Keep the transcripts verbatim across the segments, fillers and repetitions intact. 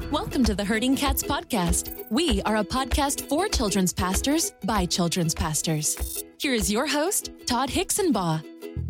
Welcome to the Herding Cats Podcast. We are a podcast for children's pastors by children's pastors. Here is your host, Todd Hicksonbaugh.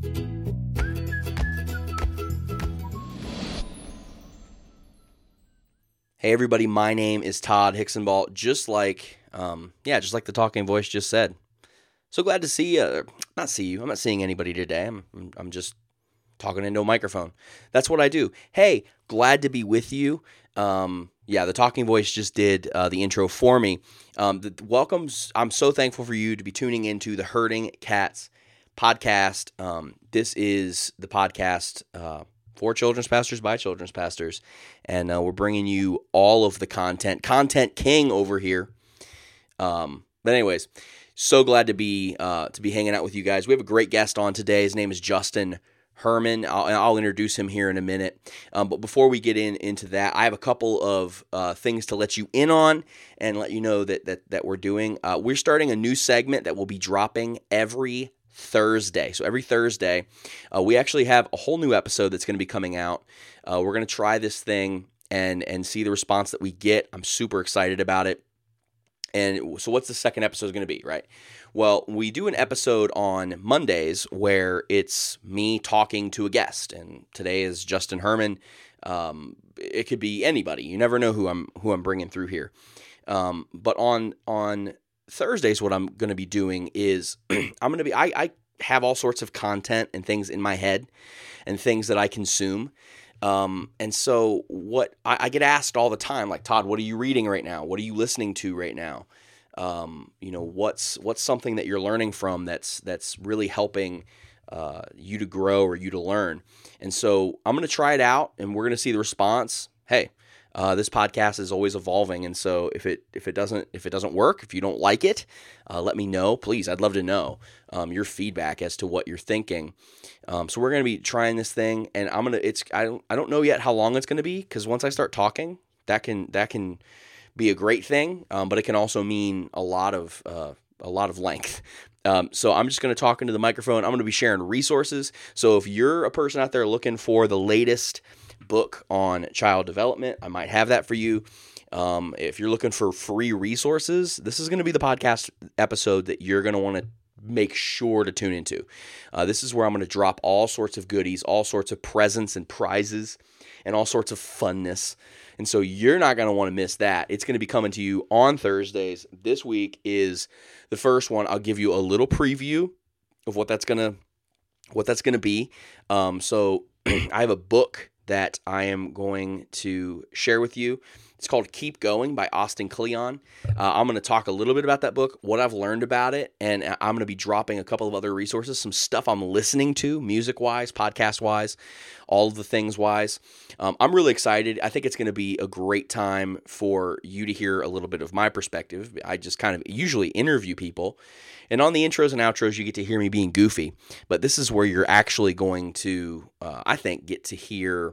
Hey everybody, my name is Todd Hicksonbaugh, just like, um, yeah, just like the talking voice just said. So glad to see you. Not see you. I'm not seeing anybody today. I'm, I'm just talking into a microphone. That's what I do. Hey, glad to be with you. Um, yeah, the talking voice just did uh, the intro for me. Um, the welcomes. I'm so thankful for you to be tuning into the Herding Cats podcast. Um, this is the podcast uh, for children's pastors by children's pastors, and uh, we're bringing you all of the content. Content king over here. Um, but anyways, so glad to be uh, to be hanging out with you guys. We have a great guest on today. His name is Justin Herman. I'll, I'll introduce him here in a minute. Um, but before we get in into that, I have a couple of uh, things to let you in on and let you know that that that we're doing. Uh, we're starting a new segment that will be dropping every Thursday. So every Thursday, uh, we actually have a whole new episode that's going to be coming out. Uh, we're going to try this thing and and see the response that we get. I'm super excited about it. And so what's the second episode going to be, right? Well, we do an episode on Mondays where it's me talking to a guest, and today is Justin Herman. Um, it could be anybody. You never know who I'm who I'm bringing through here. Um, but on on Thursdays, what I'm going to be doing is I'm going to be I, I have all sorts of content and things in my head and things that I consume. Um, and so what I, I get asked all the time, like, Todd, what are you reading right now? What are you listening to right now? Um, you know, what's, what's something that you're learning from that's, that's really helping, uh, you to grow or you to learn. And so I'm going to try it out and we're going to see the response. Hey, uh, this podcast is always evolving. And so if it, if it doesn't, if it doesn't work, if you don't like it, uh, let me know, please. I'd love to know, um, your feedback as to what you're thinking. Um, so we're going to be trying this thing, and I'm going to, it's, I don't, I don't know yet how long it's going to be, because once I start talking, that can, that can be a great thing. Um, but it can also mean a lot of, uh, a lot of length. Um, so I'm just going to talk into the microphone. I'm going to be sharing resources. So if you're a person out there looking for the latest book on child development, I might have that for you. Um, if you're looking for free resources, this is going to be the podcast episode that you're going to want to make sure to tune into. Uh, this is where I'm going to drop all sorts of goodies, all sorts of presents and prizes, and all sorts of funness. And so you're not going to want to miss that. It's going to be coming to you on Thursdays. This week is the first one. I'll give you a little preview of what that's going to what that's going to be. Um, so I have a book that I am going to share with you. It's called Keep Going by Austin Kleon. Uh, I'm going to talk a little bit about that book, what I've learned about it, and I'm going to be dropping a couple of other resources, some stuff I'm listening to, music-wise, podcast-wise, all of the things-wise. Um, I'm really excited. I think it's going to be a great time for you to hear a little bit of my perspective. I just kind of usually interview people, and on the intros and outros, you get to hear me being goofy, but this is where you're actually going to, uh, I think, get to hear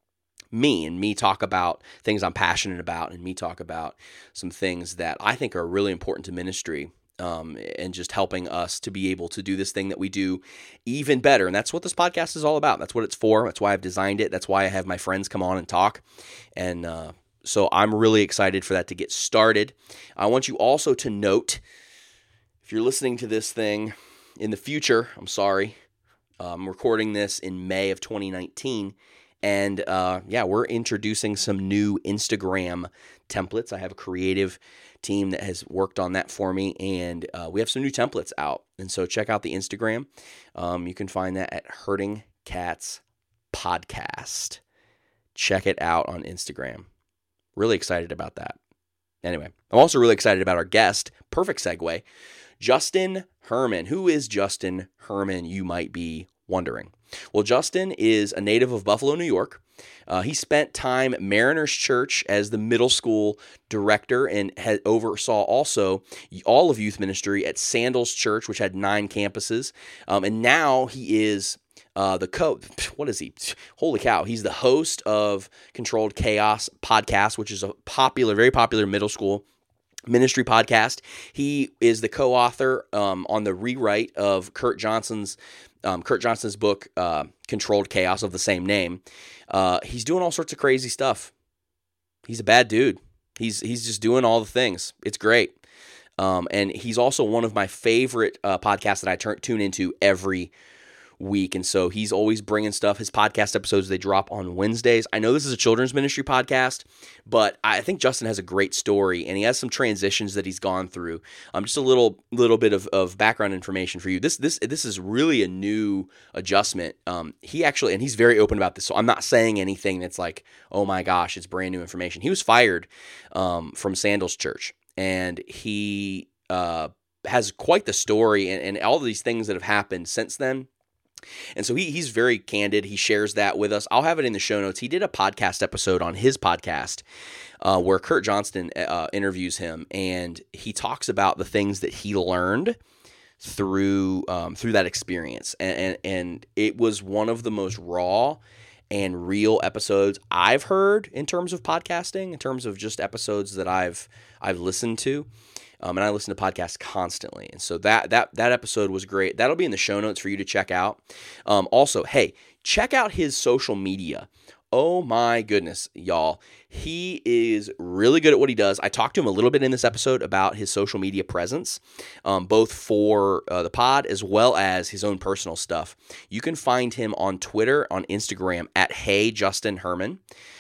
me and me talk about things I'm passionate about, and me talk about some things that I think are really important to ministry, um, and just helping us to be able to do this thing that we do even better. And that's what this podcast is all about. That's what it's for. That's why I've designed it. That's why I have my friends come on and talk. And uh, so I'm really excited for that to get started. I want you also to note, if you're listening to this thing in the future, I'm sorry, I'm recording this in May of twenty nineteen. And uh, yeah, we're introducing some new Instagram templates. I have a creative team that has worked on that for me, and uh, we have some new templates out. And so check out the Instagram. Um, you can find that at Herding Cats Podcast. Check it out on Instagram. Really excited about that. Anyway, I'm also really excited about our guest. Perfect segue. Justin Herman. Who is Justin Herman, you might be wondering? Well, Justin is a native of Buffalo, New York. Uh, he spent time at Mariners Church as the middle school director, and had oversaw also all of youth ministry at Sandals Church, which had nine campuses. Um, and now he is uh, the co. What is he? Holy cow! He's the host of Controlled Chaos podcast, which is a popular, very popular middle school ministry podcast. He is the co-author um, on the rewrite of Kurt Johnson's Um, Kurt Johnson's book, uh, Controlled Chaos, of the same name. Uh, he's doing all sorts of crazy stuff. he's a bad dude. He's he's just doing all the things. It's great. Um, and he's also one of my favorite uh, podcasts that I turn, tune into every week. And so he's always bringing stuff. His podcast episodes, they drop on Wednesdays. I know this is a children's ministry podcast, but I think Justin has a great story, and he has some transitions that he's gone through. Um, just a little little bit of, of background information for you. This this this is really a new adjustment. Um, he actually, and he's very open about this, so I'm not saying anything that's like, oh my gosh, it's brand new information. He was fired um, from Sandals Church, and he uh, has quite the story and, and all of these things that have happened since then. And so he he's very candid. He shares that with us. I'll have it in the show notes. He did a podcast episode on his podcast uh, where Kurt Johnston uh, interviews him, and he talks about the things that he learned through um, through that experience. And, and and it was one of the most raw and real episodes I've heard in terms of podcasting, in terms of just episodes that I've I've listened to. Um, and I listen to podcasts constantly. And so that that that episode was great. That'll be in the show notes for you to check out. Um, also, hey, check out his social media. Oh my goodness, y'all. He is really good at what he does. I talked to him a little bit in this episode about his social media presence, um, both for uh, the pod as well as his own personal stuff. You can find him on Twitter, on Instagram, at Hey Justin Herman.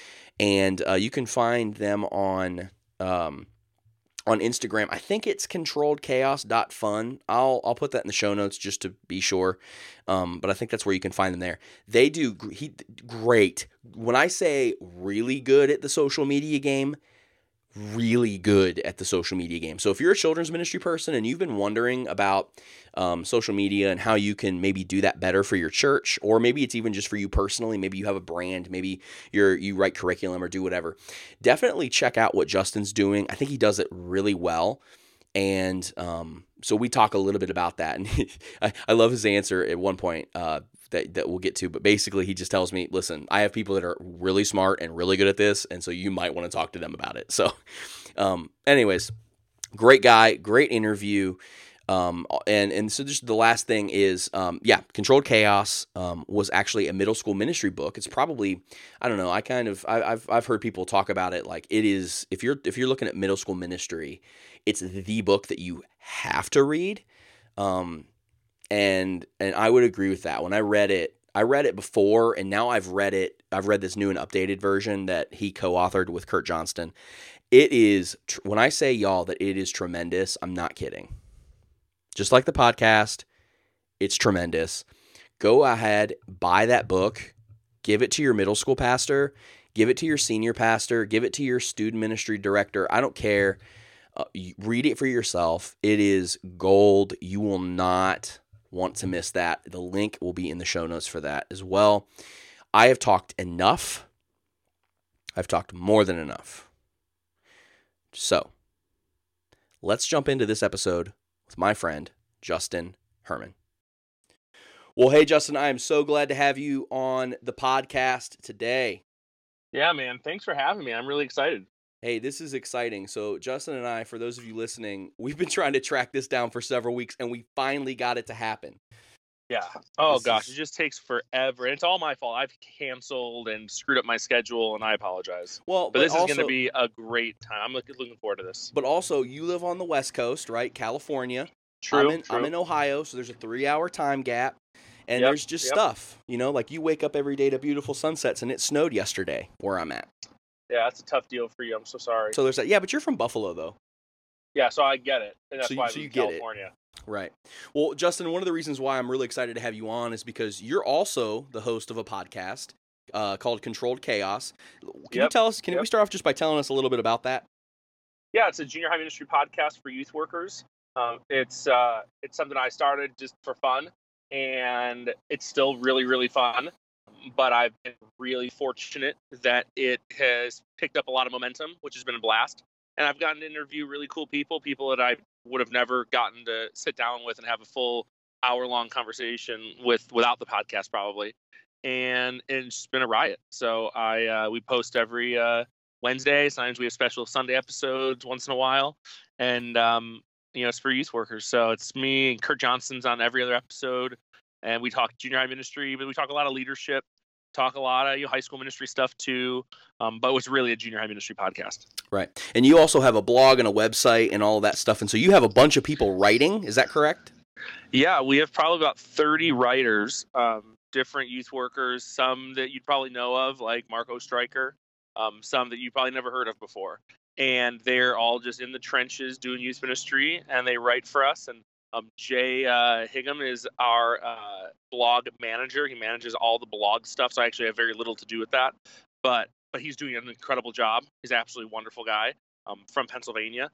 And uh, you can find them on... Um, On Instagram, I think it's controlled chaos dot fun. I'll I'll put that in the show notes just to be sure. Um, but I think that's where you can find them there. They do he great. When I say really good at the social media game, really good at the social media game. So if you're a children's ministry person and you've been wondering about um, social media and how you can maybe do that better for your church, or maybe it's even just for you personally, maybe you have a brand, maybe you're you write curriculum or do whatever, definitely check out what Justin's doing. I think he does it really well. And um, so we talk a little bit about that. And I, I love his answer at one point uh, that, that we'll get to. But basically, he just tells me, listen, I have people that are really smart and really good at this, and so you might want to talk to them about it. So um, anyways, great guy, great interview. Um, and, and so just the last thing is, um, yeah, Controlled Chaos um, was actually a middle school ministry book. It's probably, I don't know, I kind of, I, I've I've heard people talk about it like it is, if you're if you're looking at middle school ministry, it's the book that you have to read. Um, and and I would agree with that. When I read it, I read it before, and now I've read it, I've read this new and updated version that he co-authored with Kurt Johnston. It is, when I say y'all that it is tremendous, I'm not kidding. Just like the podcast, it's tremendous. Go ahead, buy that book, give it to your middle school pastor, give it to your senior pastor, give it to your student ministry director. I don't care. Uh, read it for yourself. It is gold. You will not want to miss that. The link will be in the show notes for that as well. I have talked enough. I've talked more than enough. So, let's jump into this episode with my friend, Justin Herman. Well, hey, Justin, I am so glad to have you on the podcast today. Yeah, man. Thanks for having me. I'm really excited. Hey, this is exciting. So Justin and I, for those of you listening, we've been trying to track this down for several weeks, and we finally got it to happen. Yeah. Oh, This gosh. is- It just takes forever. And it's all my fault. I've canceled and screwed up my schedule, and I apologize. Well, But, but, this is also, going to be a great time. I'm look- looking forward to this. but also, you live on the West Coast, right? California. True. I'm in, true. I'm in Ohio, so there's a three-hour time gap, and Yep, there's just yep. stuff, you know, like you wake up every day to beautiful sunsets, and it snowed yesterday where I'm at. Yeah, that's a tough deal for you. I'm so sorry. So there's that. Yeah, but you're from Buffalo, though. yeah, so I get it. And that's So you- why so I'm you in get it. California. Right. Well, Justin, one of the reasons why I'm really excited to have you on is because you're also the host of a podcast uh, called Controlled Chaos. Can you Yep, tell us, can yep. we start off just by telling us a little bit about that? Yeah, it's a junior high ministry podcast for youth workers. Um, it's uh, it's something I started just for fun, and it's still really, really fun. But I've been really fortunate that it has picked up a lot of momentum, which has been a blast. And I've gotten to interview really cool people, people that I would have never gotten to sit down with and have a full hour-long conversation with without the podcast, probably. And it's been a riot. So I uh, we post every uh, Wednesday. Sometimes we have special Sunday episodes once in a while. And, um, you know, it's for youth workers. So it's me and Kurt Johnston's on every other episode. And we talk junior high ministry, but we talk a lot of leadership. talk a lot of you know, high school ministry stuff too, um, but it's really a junior high ministry podcast. Right. And you also have a blog and a website and all that stuff. And so you have a bunch of people writing. Is that correct? Yeah, we have probably about thirty writers, um, different youth workers, some that you'd probably know of, like Marco Stryker, um, some that you probably never heard of before. And they're all just in the trenches doing youth ministry, and they write for us. And um, Jay uh, Higham is our uh, blog manager. He manages all the blog stuff, so I actually have very little to do with that. But but he's doing an incredible job. He's an absolutely wonderful guy um, from Pennsylvania.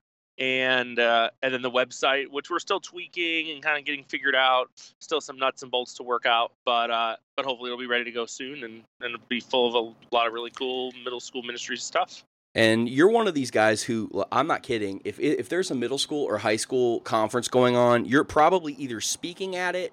And uh, and then the website, which we're still tweaking and kind of getting figured out. Still some nuts and bolts to work out, but uh, but hopefully it'll be ready to go soon, and, and it'll be full of a lot of really cool middle school ministry stuff. And you're one of these guys who, I'm not kidding, if if there's a middle school or high school conference going on, you're probably either speaking at it,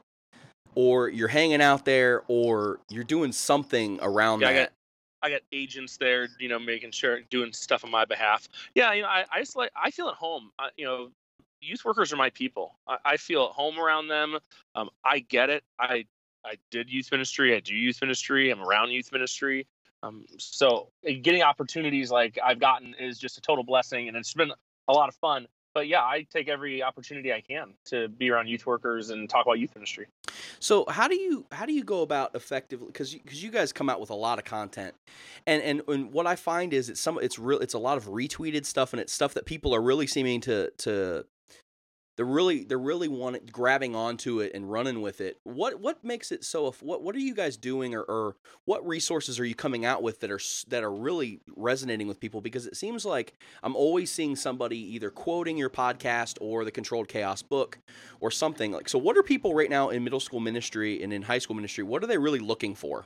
or you're hanging out there, or you're doing something around yeah, that. I got, I got agents there, you know, making sure, doing stuff on my behalf. Yeah, you know, I, I just like, I feel at home. I, you know, youth workers are my people. I, I feel at home around them. Um, I get it. I I did youth ministry. I do youth ministry. I'm around youth ministry. Um, so getting opportunities like I've gotten is just a total blessing, and it's been a lot of fun. But yeah, I take every opportunity I can to be around youth workers and talk about youth ministry. So how do you how do you go about effectively, because you, because you guys come out with a lot of content, and, and and what I find is it's some it's real it's a lot of retweeted stuff, and it's stuff that people are really seeming to to they're really they're really wanting grabbing onto it and running with it. What what makes it so? What what are you guys doing, or, or what resources are you coming out with that are that are really resonating with people? Because it seems like I'm always seeing somebody either quoting your podcast or the Controlled Chaos book or something like. So what are people right now in middle school ministry and in high school ministry? What are they really looking for?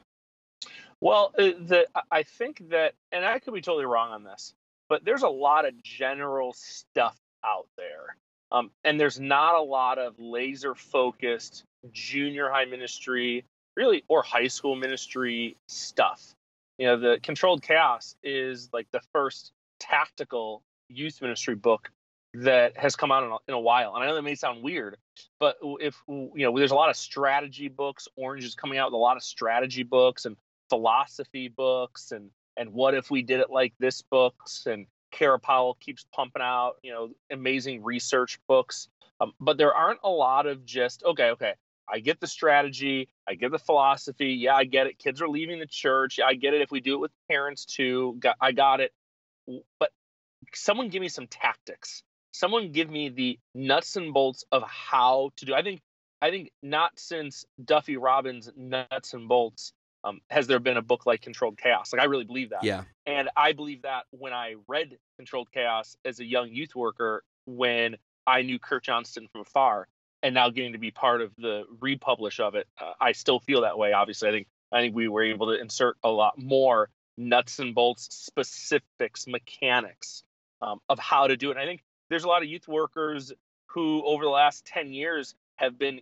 Well, uh, the I think that, and I could be totally wrong on this, but there's a lot of general stuff out there. Um, and there's not a lot of laser-focused junior high ministry, really, or high school ministry stuff. You know, the Controlled Chaos is like the first tactical youth ministry book that has come out in a, in a while. And I know that may sound weird, but if, you know, there's a lot of strategy books. Orange is coming out with a lot of strategy books and philosophy books, and and what if we did it like this books, and Kara Powell keeps pumping out, you know, amazing research books. Um, but there aren't a lot of just, okay, okay, I get the strategy, I get the philosophy. Yeah, I get it. Kids are leaving the church. Yeah, I get it. If we do it with parents too, got, I got it. But someone give me some tactics. Someone give me the nuts and bolts of how to do. I think, I think not since Duffy Robbins' Nuts and Bolts Um, has there been a book like Controlled Chaos. Like, I really believe that. Yeah. And I believe that when I read Controlled Chaos as a young youth worker, when I knew Kurt Johnston from afar, and now getting to be part of the republish of it, uh, I still feel that way. Obviously, I think I think we were able to insert a lot more nuts and bolts, specifics, mechanics um, of how to do it. And I think there's a lot of youth workers who, over the last ten years, have been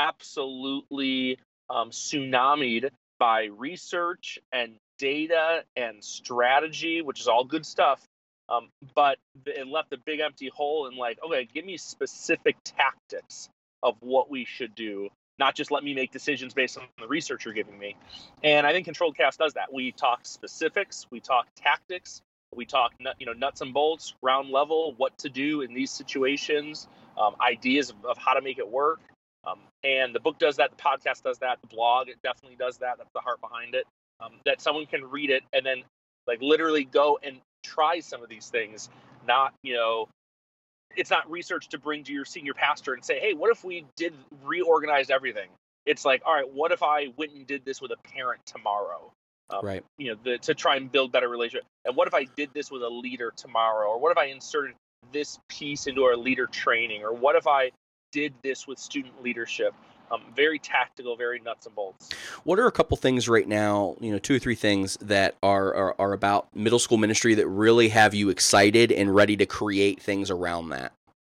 absolutely um, tsunamied by research and data and strategy, which is all good stuff. Um, but it left a big empty hole in like, okay, give me specific tactics of what we should do, not just let me make decisions based on the research you're giving me. And I think Controlled Chaos does that. We talk specifics, we talk tactics, we talk you know nuts and bolts, ground level, what to do in these situations, um, ideas of, of how to make it work. Um, and the book does that. The podcast does that. The blog, it definitely does that. That's the heart behind it. Um, that someone can read it and then like literally go and try some of these things. Not, you know, it's not research to bring to your senior pastor and say, hey, what if we did reorganize everything? It's like, all right, what if I went and did this with a parent tomorrow? Um, right. You know, the, to try and build better relationship. And what if I did this with a leader tomorrow? Or what if I inserted this piece into our leader training? Or what if I did this with student leadership? Um, very tactical, very nuts and bolts. What are a couple things right now, you know, two or three things that are, are, are about middle school ministry that really have you excited and ready to create things around that?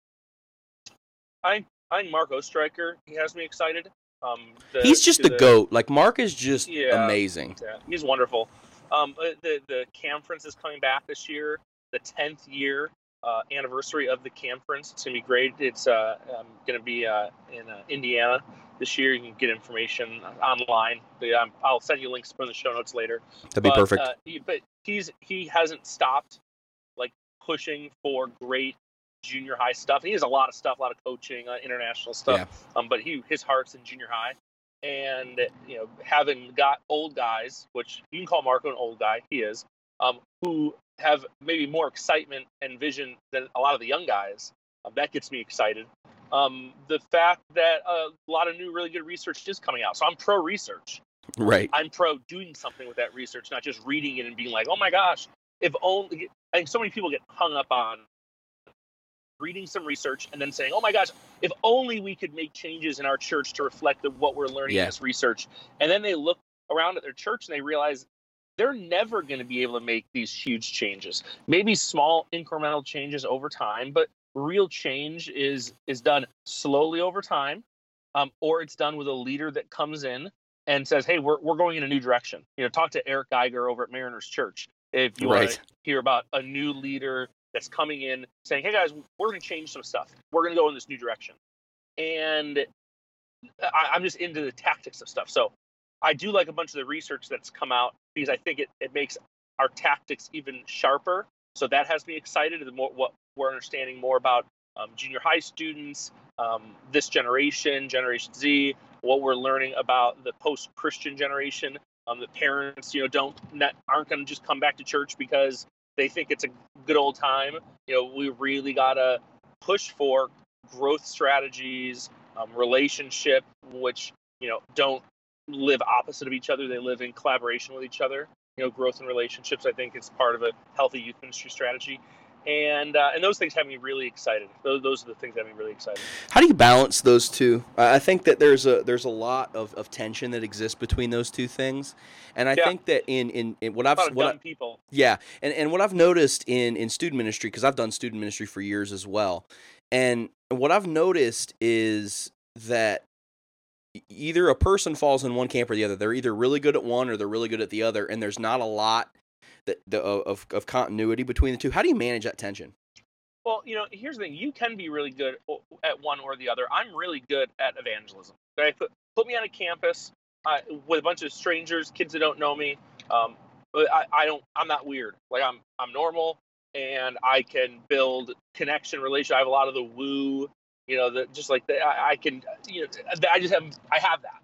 I I think Mark Ostreicher, he has me excited. Um, the, he's just the, the GOAT. Like, Mark is just yeah, amazing. Yeah, he's wonderful. Um, the, the conference is coming back this year, the tenth year. uh, anniversary of the conference. It's going to be great. It's uh, um, going to be uh, in uh, Indiana this year. You can get information online. The, um, I'll send you links from the show notes later. That'd be but, perfect. Uh, he, but he's he hasn't stopped like pushing for great junior high stuff. He has a lot of stuff, a lot of coaching, uh, international stuff. Yeah. Um, but he his heart's in junior high. And, you know, having got old guys, which you can call Marco an old guy, he is, um, who have maybe more excitement and vision than a lot of the young guys, um, that gets me excited. Um, the fact that uh, a lot of new, really good research is coming out. So I'm pro research. Right. I'm pro doing something with that research, not just reading it and being like, oh my gosh, if only. I think so many people get hung up on reading some research and then saying, oh my gosh, if only we could make changes in our church to reflect the, what we're learning Yeah. in this research. And then they look around at their church and they realize they're never going to be able to make these huge changes. Maybe small incremental changes over time, but real change is is done slowly over time, um, or it's done with a leader that comes in and says, hey, we're we're going in a new direction. You know, talk to Eric Geiger over at Mariners Church if you Right. want to hear about a new leader that's coming in saying, hey guys, we're going to change some stuff. We're going to go in this new direction. And I, I'm just into the tactics of stuff. So I do like a bunch of the research that's come out because I think it, it makes our tactics even sharper. So that has me excited. The more what we're understanding more about um, junior high students, um, this generation, Generation Z, what we're learning about the post-Christian generation. Um, the parents, you know, don't not, aren't going to just come back to church because they think it's a good old time. You know, we really got to push for growth strategies, um, relationship, which, you know, don't live opposite of each other. They live in collaboration with each other. You know, growth in relationships, I think, is part of a healthy youth ministry strategy. And uh, and those things have me really excited. Those, those are the things that have me really excited. How do you balance those two? I think that there's a there's a lot of, of tension that exists between those two things, and I Yeah. think that in, in, in what A I've lot of what dumb I, people. yeah, and, and what I've noticed in, in student ministry, because I've done student ministry for years as well, and what I've noticed is that either a person falls in one camp or the other. They're either really good at one or they're really good at the other, and there's not a lot that the, of of continuity between the two. How do you manage that tension? Well, you know, here's the thing. You can be really good at one or the other. I'm really good at evangelism. Okay? Put, put me on a campus uh, with a bunch of strangers, kids that don't know me. Um, but I, I don't, I'm not weird. Like I'm, I'm normal and I can build connection, relation. I have a lot of the woo, you know, the, just like the, I, I can, you know, I just have, I have that.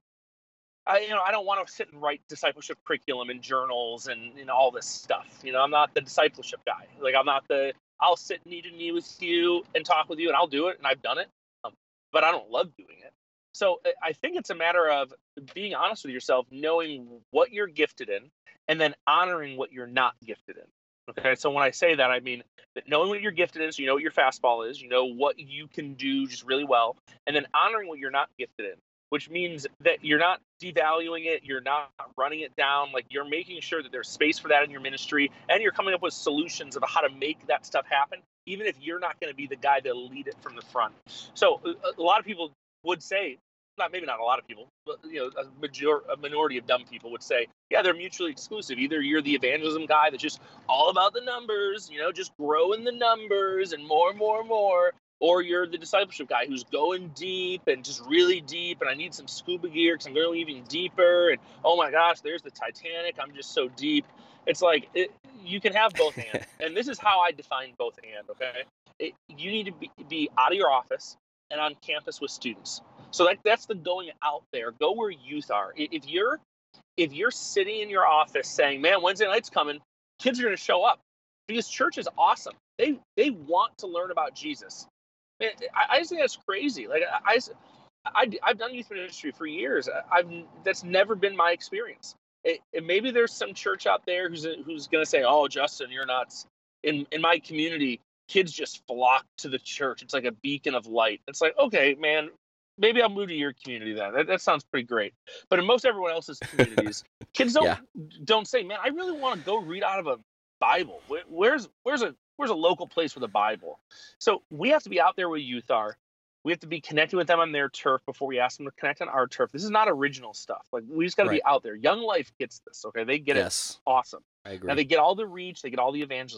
I, you know, I don't want to sit and write discipleship curriculum and journals and, you know, all this stuff. You know, I'm not the discipleship guy. Like I'm not the, I'll sit knee to knee with you and talk with you, and I'll do it, and I've done it, um, but I don't love doing it. So I think it's a matter of being honest with yourself, knowing what you're gifted in, and then honoring what you're not gifted in. Okay, so when I say that, I mean that knowing what you're gifted in, so you know what your fastball is, you know what you can do just really well, and then honoring what you're not gifted in, which means that you're not devaluing it, you're not running it down, like you're making sure that there's space for that in your ministry, and you're coming up with solutions of how to make that stuff happen, even if you're not going to be the guy to lead it from the front. So a, a lot of people would say, not maybe not a lot of people, but you know, a, major, a minority of dumb people would say, yeah, they're mutually exclusive. Either you're the evangelism guy that's just all about the numbers, you know, just growing the numbers and more and more and more, or you're the discipleship guy who's going deep and just really deep, and I need some scuba gear because I'm going even deeper, and oh my gosh, there's the Titanic, I'm just so deep. It's like, it, you can have both and. And this is how I define both and, okay? It, you need to be, be out of your office and on campus with students. So that, that's the going out there. Go where youth are. If you're, if you're sitting in your office saying, man, Wednesday night's coming, kids are going to show up because church is awesome. They, they want to learn about Jesus. I, I just think that's crazy. Like I, I, I've done youth ministry for years. I've that's never been my experience. It, it, maybe there's some church out there who's who's going to say, "Oh, Justin, you're nuts." In in my community, kids just flock to the church. It's like a beacon of light. It's like, okay, man, maybe I'll move to your community then. That, that sounds pretty great. But in most everyone else's communities, kids don't Yeah. don't say, "Man, I really want to go read out of a Bible." Where, where's where's a Where's a local place with a Bible? So we have to be out there where youth are. We have to be connected with them on their turf before we ask them to connect on our turf. This is not original stuff. Like we just got to Right. be out there. Young Life gets this. Okay, they get Yes, it. Awesome. I agree. Now they get all the reach. They get all the evangelism.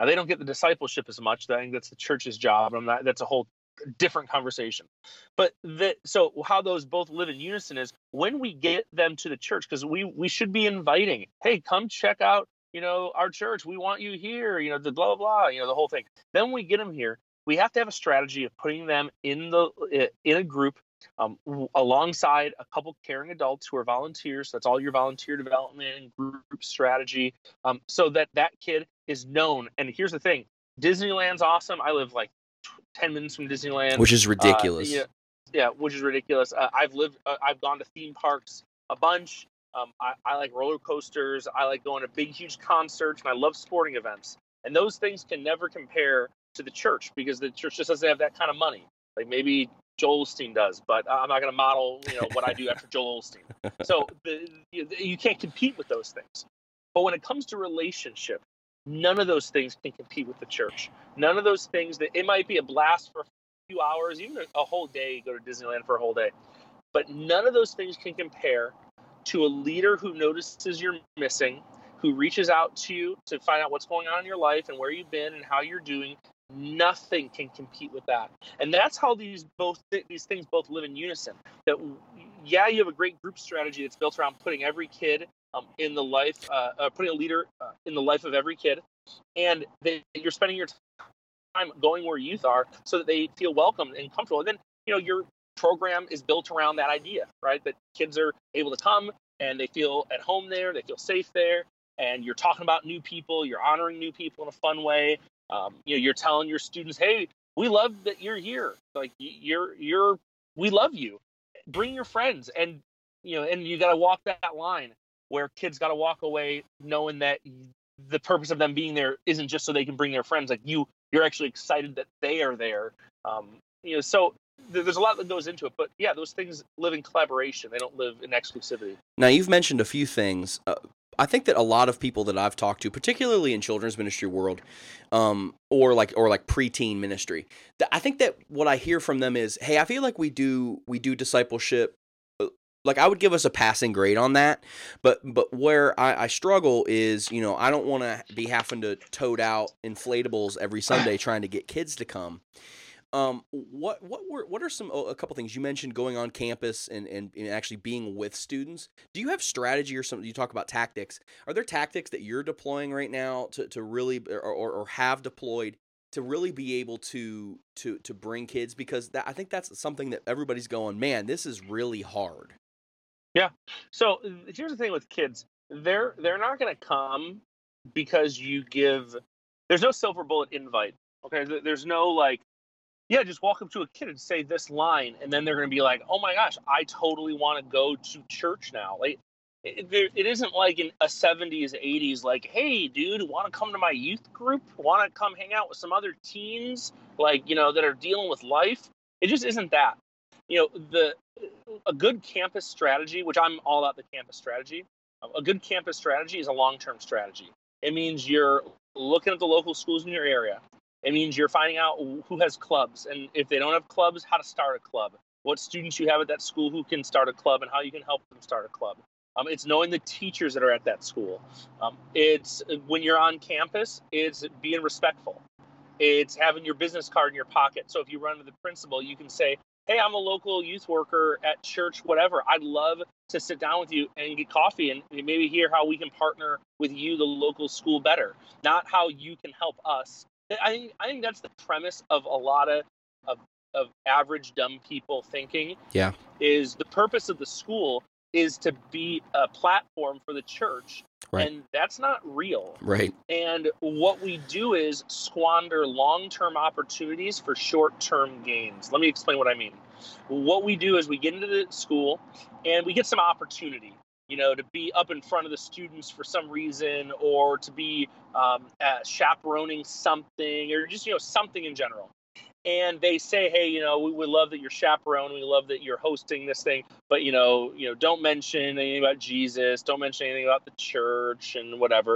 Now they don't get the discipleship as much. I think that's the church's job. I'm not, that's a whole different conversation. But that, so how those both live in unison is when we get them to the church, because we we should be inviting, hey, come check out, you know, our church. We want you here, you know, the blah, blah, blah, you know, the whole thing. Then we get them here. We have to have a strategy of putting them in the in a group um, alongside a couple caring adults who are volunteers. That's all your volunteer development and group strategy, um, so that that kid is known. And here's the thing: Disneyland's awesome. I live like ten minutes from Disneyland, which is ridiculous. Uh, yeah, yeah, which is ridiculous. Uh, I've lived, uh, I've gone to theme parks a bunch. Um, I, I like roller coasters. I like going to big, huge concerts, and I love sporting events. And those things can never compare to the church because the church just doesn't have that kind of money. Like maybe Joel Osteen does, but I'm not going to model, you know, what I do after Joel Osteen. So the, you, you can't compete with those things. But when it comes to relationship, none of those things can compete with the church. None of those things that it might be a blast for a few hours, even a whole day, go to Disneyland for a whole day. But none of those things can compare to a leader who notices you're missing, who reaches out to you to find out what's going on in your life and where you've been and how you're doing. Nothing can compete with that. And that's how these both these things both live in unison. That yeah, you have a great group strategy that's built around putting every kid um, in the life, uh, uh, putting a leader uh, in the life of every kid, and that you're spending your time going where youth are so that they feel welcome and comfortable. And then you know your program is built around that idea, right? That kids are able to come and they feel at home there, they feel safe there, and you're talking about new people, you're honoring new people in a fun way. Um, you know, you're telling your students, hey, we love that you're here. Like you're, you're, we love you. Bring your friends, and you know, and you got to walk that line where kids got to walk away knowing that the purpose of them being there isn't just so they can bring their friends. Like you, you're actually excited that they are there. Um, you know, so th- there's a lot that goes into it. But yeah, those things live in collaboration. They don't live in exclusivity. Now, you've mentioned a few things. Uh, I think that a lot of people that I've talked to, particularly in children's ministry world, um, or like or like preteen ministry, that I think that what I hear from them is, hey, I feel like we do we do discipleship. Like I would give us a passing grade on that, but but where I, I struggle is, you know, I don't want to be having to tote out inflatables every Sunday trying to get kids to come. Um, what what were what are some a couple things you mentioned going on campus and, and, and actually being with students? Do you have strategy or something? You talk about tactics. Are there tactics that you're deploying right now to, to really or, or, or have deployed to really be able to to to bring kids? Because that, I think that's something that everybody's going, man, this is really hard. Yeah. So here's the thing with kids: they're they're not going to come because you give. There's no silver bullet invite. Okay. There's no like. Yeah, just walk up to a kid and say this line, and then they're going to be like, "Oh my gosh, I totally want to go to church now." Like, it, it isn't like in a seventies, eighties, like, "Hey, dude, want to come to my youth group? Want to come hang out with some other teens, like you know, that are dealing with life?" It just isn't that. You know, the a good campus strategy, which I'm all about the campus strategy. A good campus strategy is a long-term strategy. It means you're looking at the local schools in your area. It means you're finding out who has clubs, and if they don't have clubs, how to start a club. What students you have at that school who can start a club, and how you can help them start a club. Um, it's knowing the teachers that are at that school. Um, it's when you're on campus, it's being respectful. It's having your business card in your pocket. So if you run to the principal, you can say, "Hey, I'm a local youth worker at church, whatever. I'd love to sit down with you and get coffee and maybe hear how we can partner with you, the local school, better. Not how you can help us." I think I think that's the premise of a lot of, of of average dumb people thinking. Yeah. Is the purpose of the school is to be a platform for the church. Right. And that's not real. Right. And what we do is squander long-term opportunities for short-term gains. Let me explain what I mean. What we do is we get into the school and we get some opportunity. You know, to be up in front of the students for some reason, or to be um, uh, chaperoning something, or just, you know, something in general. And they say, hey, you know, we would love that you're chaperone. We love that you're hosting this thing. But, you know, you know, don't mention anything about Jesus. Don't mention anything about the church and whatever.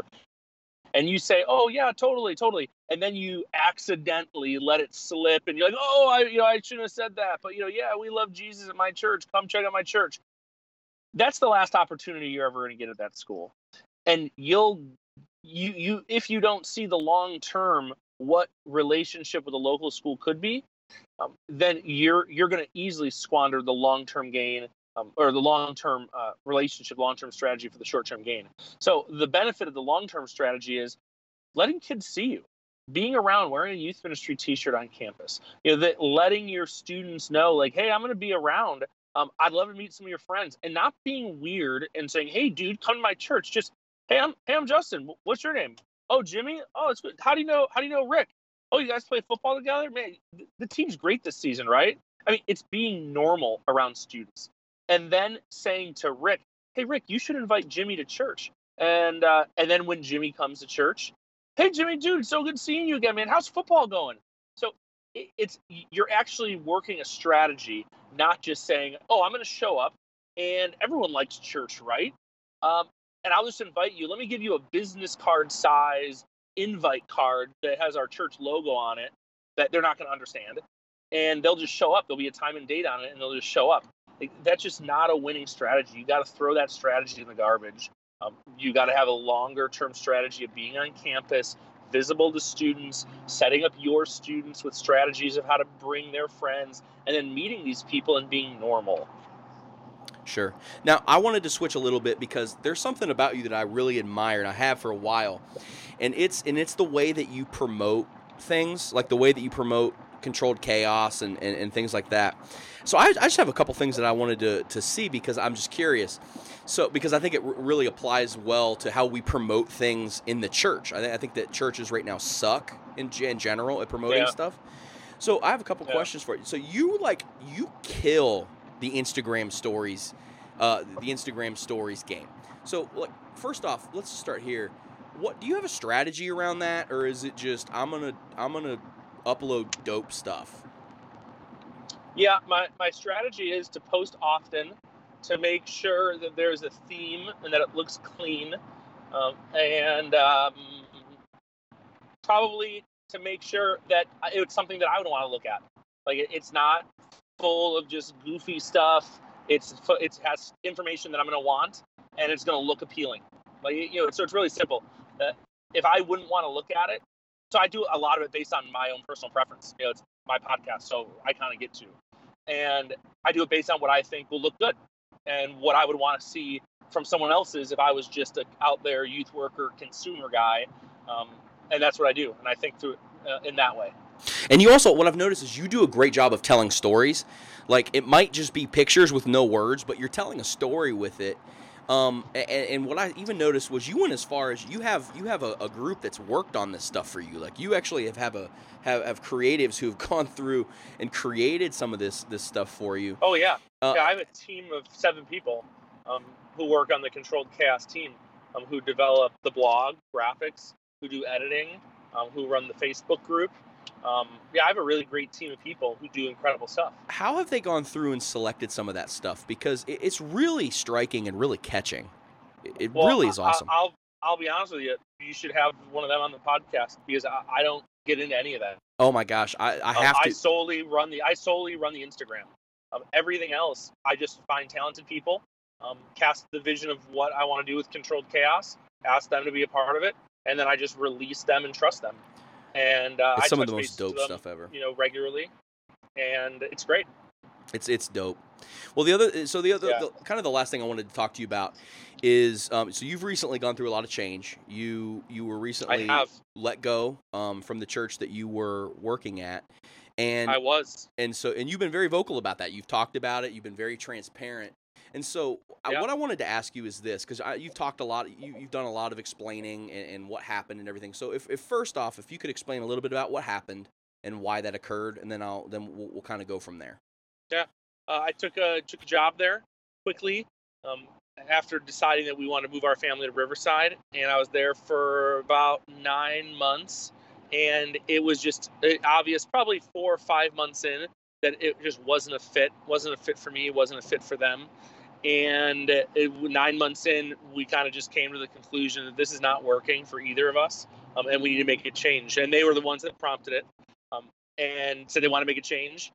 And you say, oh, yeah, totally, totally. And then you accidentally let it slip. And you're like, oh, I, you know, I shouldn't have said that. But, you know, yeah, we love Jesus at my church. Come check out my church. That's the last opportunity you're ever going to get at that school. And you'll you you if you don't see the long term what relationship with a local school could be, um, then you're you're going to easily squander the long term gain, um, or the long term uh, relationship, long term strategy for the short term gain. So the benefit of the long term strategy is letting kids see you, being around, wearing a youth ministry T-shirt on campus. You know, that letting your students know, like, hey, I'm going to be around. Um, I'd love to meet some of your friends, and not being weird and saying, hey, dude, come to my church. Just, hey, I'm, hey, I'm Justin. What's your name? Oh, Jimmy. Oh, it's good. How do you know? How do you know Rick? Oh, you guys play football together? Man, the team's great this season, right? I mean, it's being normal around students, and then saying to Rick, hey, Rick, you should invite Jimmy to church. And uh, and then when Jimmy comes to church, hey, Jimmy, dude, so good seeing you again, man. How's football going? So it, it's you're actually working a strategy, not just saying, oh, I'm going to show up, and everyone likes church, right? Um, and I'll just invite you. Let me give you a business card size invite card that has our church logo on it that they're not going to understand. And they'll just show up. There'll be a time and date on it, and they'll just show up. Like, that's just not a winning strategy. You got to throw that strategy in the garbage. Um, you got to have a longer term strategy of being on campus, visible to students, setting up your students with strategies of how to bring their friends, and then meeting these people and being normal. Sure. Now, I wanted to switch a little bit because there's something about you that I really admire, and I have for a while. And it's and it's the way that you promote things, like the way that you promote controlled chaos and, and, and things like that. So I, I just have a couple things that I wanted to, to see because I'm just curious. So because I think it r- really applies well to how we promote things in the church. I, th- I think that churches right now suck in, in general at promoting Yeah. stuff. So I have a couple Yeah. questions for you. So you like you kill the Instagram stories, uh, the Instagram stories game. So like first off, let's start here. What do you have a strategy around that, or is it just I'm gonna I'm gonna upload dope stuff? Yeah, my, my strategy is to post often, to make sure that there's a theme and that it looks clean, um, and um, probably to make sure that it's something that I would want to look at. Like it, it's not full of just goofy stuff. It's it has information that I'm going to want, and it's going to look appealing. Like you know, so it's really simple. Uh, if I wouldn't want to look at it, so I do a lot of it based on my own personal preference. You know, it's my podcast, so I kind of get to. And I do it based on what I think will look good and what I would want to see from someone else's if I was just a out there youth worker consumer guy. Um, and that's what I do. And I think through it uh, in that way. And you also, what I've noticed is you do a great job of telling stories. Like it might just be pictures with no words, but you're telling a story with it. Um, and, and what I even noticed was you went as far as you have you have a, a group that's worked on this stuff for you. Like you actually have, have a have, have creatives who've gone through and created some of this this stuff for you. Oh yeah, Uh, yeah. I have a team of seven people um, who work on the Controlled Chaos team, um, who develop the blog graphics, who do editing, um, who run the Facebook group. Um, yeah, I have a really great team of people who do incredible stuff. How have they gone through and selected some of that stuff? Because it, it's really striking and really catching. It, it Well, really is awesome. I, I'll I'll be honest with you. You should have one of them on the podcast because I, I don't get into any of that. Oh my gosh, I, I Um, have I to. solely run the I solely run the Instagram. Um, everything else, I just find talented people, um, cast the vision of what I want to do with Controlled Chaos, ask them to be a part of it, and then I just release them and trust them. And uh, It's I some of touch the most bases with dope them, stuff ever. you know, regularly, and it's great. It's it's dope. Well, the other so the other Yeah. the, kind of the last thing I wanted to talk to you about is um, so you've recently gone through a lot of change. You you were recently I have. let go um, from the church that you were working at, and I was. and so and you've been very vocal about that. You've talked about it. You've been very transparent. And so I- Yeah. what I wanted to ask you is this, because you've talked a lot, you, you've done a lot of explaining and, and what happened and everything. So if, if first off, if you could explain a little bit about what happened and why that occurred, and then I'll then we'll, we'll kind of go from there. Yeah, uh, I took a took a job there quickly um, after deciding that we wanted to move our family to Riverside, and I was there for about nine months, and it was just uh, obvious, probably four or five months in, that it just wasn't a fit, wasn't a fit for me, wasn't a fit for them, and it, nine months in, we kind of just came to the conclusion that this is not working for either of us, um, and we need to make a change, and they were the ones that prompted it, um, and said they want to make a change.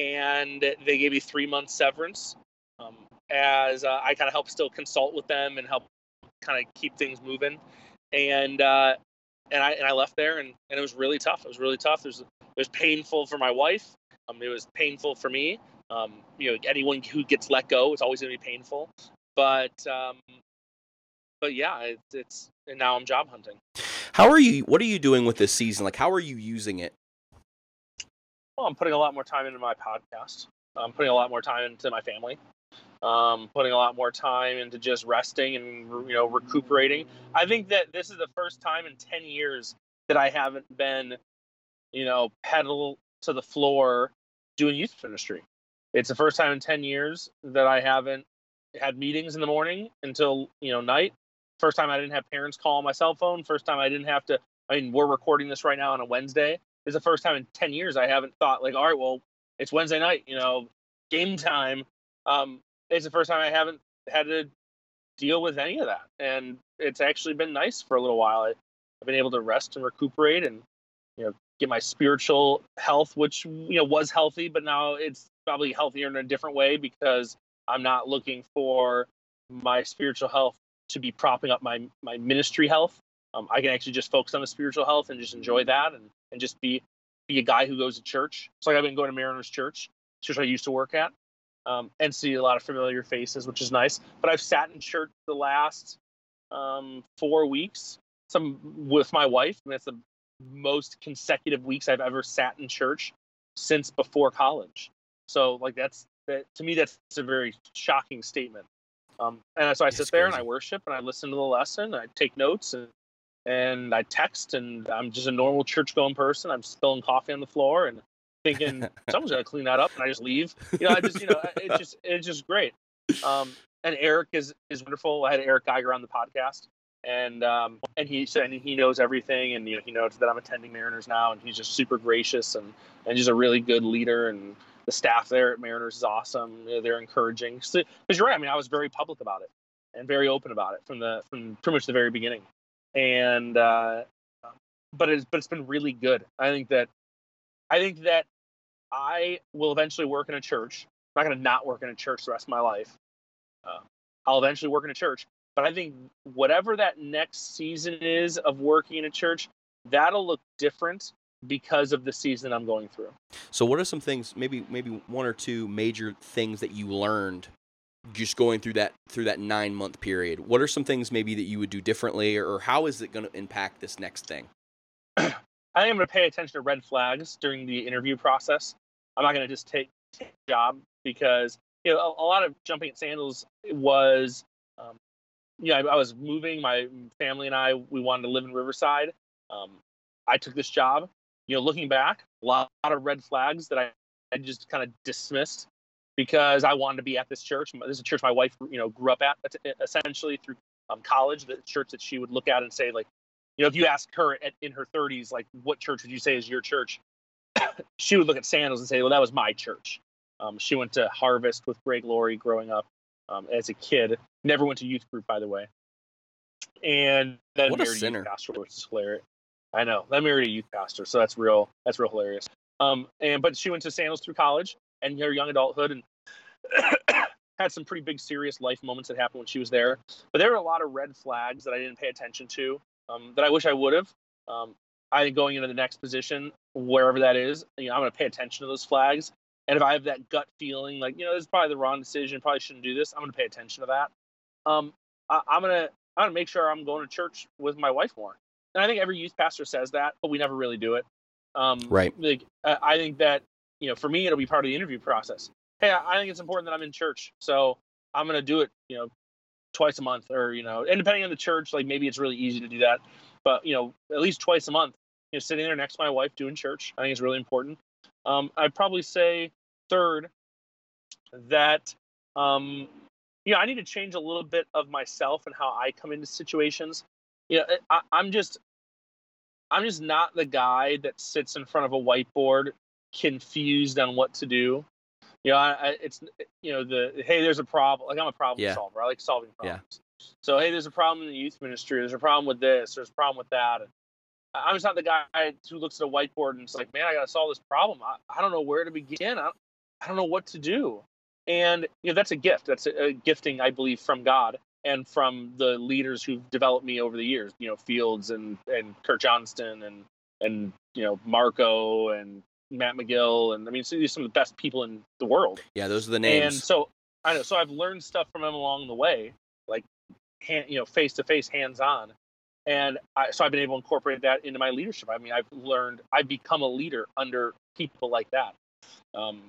And they gave me three months severance um, as uh, I kind of help still consult with them and help kind of keep things moving. and uh, and I and I left there, and, and it was really tough. It was really tough. It was, it was painful for my wife. Um, it was painful for me. Um, you know, anyone who gets let go, it's always going to be painful. But um, but yeah, it, it's and now I'm job hunting. How are you? What are you doing with this season? Like, how are you using it? Well, I'm putting a lot more time into my podcast. I'm putting a lot more time into my family. Um, putting a lot more time into just resting and, you know, recuperating. I think that this is the first time in ten years that I haven't been, you know, pedal to the floor doing youth ministry. It's the first time in ten years that I haven't had meetings in the morning until, you know, night. First time I didn't have parents call on my cell phone. First time I didn't have to, I mean, we're recording this right now on a Wednesday. It's the first time in ten years I haven't thought like, all right, well, it's Wednesday night, you know, game time. Um, it's the first time I haven't had to deal with any of that. And it's actually been nice for a little while. I, I've been able to rest and recuperate and, you know, get my spiritual health, which, you know, was healthy, but now it's probably healthier in a different way because I'm not looking for my spiritual health to be propping up my, my ministry health. Um, I can actually just focus on the spiritual health and just enjoy that and, and just be, be a guy who goes to church. It's like I've been going to Mariners Church, church I used to work at. Um, and see a lot of familiar faces, which is nice. But I've sat in church the last um, four weeks, some with my wife. And that's the most consecutive weeks I've ever sat in church since before college. So, like, that's that, to me, that's a very shocking statement. Um, and so I sit there and I worship and I listen to the lesson. And I take notes and and I text. And I'm just a normal church-going person. I'm spilling coffee on the floor and thinking someone's gonna clean that up, and I just leave. You know, I just, you know, it's just, it's just great. Um, and Eric is is wonderful. I had Eric Geiger on the podcast, and um, and he said and he knows everything, and you know, he knows that I'm attending Mariners now, and he's just super gracious and and just a really good leader. And the staff there at Mariners is awesome. They're encouraging. Because you're right. I mean, I was very public about it and very open about it from the from pretty much the very beginning. And uh, but it's but it's been really good. I think that. I think that I will eventually work in a church. I'm not going to not work in a church the rest of my life. Uh, I'll eventually work in a church. But I think whatever that next season is of working in a church, that'll look different because of the season I'm going through. So what are some things, maybe maybe one or two major things that you learned just going through that through that nine-month period? What are some things maybe that you would do differently, or how is it going to impact this next thing? I think I'm going to pay attention to red flags during the interview process. I'm not going to just take, take a job because, you know, a, a lot of jumping at sandals was, um, you know, I, I was moving. My family and I, we wanted to live in Riverside. Um, I took this job. You know, looking back, a lot, a lot of red flags that I, I just kind of dismissed because I wanted to be at this church. This is a church my wife, you know, grew up at essentially through um, college, the church that she would look at and say, like, you know, if you ask her at, in her thirties, like, what church would you say is your church? She would look at Sandals and say, well, that was my church. Um, she went to Harvest with Greg Laurie growing up um, as a kid. Never went to youth group, by the way. And then what married a, a youth pastor, which is hilarious. I know. Then married a youth pastor, so that's real. That's real hilarious. Um, and but she went to Sandals through college and her young adulthood, and had some pretty big, serious life moments that happened when she was there. But there were a lot of red flags that I didn't pay attention to. Um, that I wish I would have. Um, I think going into the next position, wherever that is, you know, I'm going to pay attention to those flags. And if I have that gut feeling, like, you know, this is probably the wrong decision, probably shouldn't do this, I'm going to pay attention to that. Um, I, I'm going to I'm going to make sure I'm going to church with my wife more. And I think every youth pastor says that, but we never really do it. Um, right. Like, I think that, you know, for me, it'll be part of the interview process. Hey, I think it's important that I'm in church, so I'm going to do it, you know, twice a month, or, you know, and depending on the church, like, maybe it's really easy to do that, but, you know, at least twice a month, you know, sitting there next to my wife doing church, I think is really important. Um, I'd probably say third that, um, you know, I need to change a little bit of myself and how I come into situations. You know, I, I'm just, I'm just not the guy that sits in front of a whiteboard confused on what to do. You know, I, I, it's, you know, the, hey, there's a problem. Like, I'm a problem yeah. solver. I like solving problems. Yeah. So, hey, there's a problem in the youth ministry. There's a problem with this. There's a problem with that. And I'm just not the guy who looks at a whiteboard and is like, man, I got to solve this problem. I, I don't know where to begin. I, I don't know what to do. And, you know, that's a gift. That's a, a gifting, I believe, from God. and from the leaders who've developed me over the years, you know, Fields and, and Kurt Johnston and, and, you know, Marco and Matt McGill. And I mean, so these are some of the best people in the world. Yeah, those are the names. And so I know, so I've learned stuff from them along the way, like, hand, you know, face to face, hands on. And I, so I've been able to incorporate that into my leadership. I mean, I've learned, I've become a leader under people like that. Um,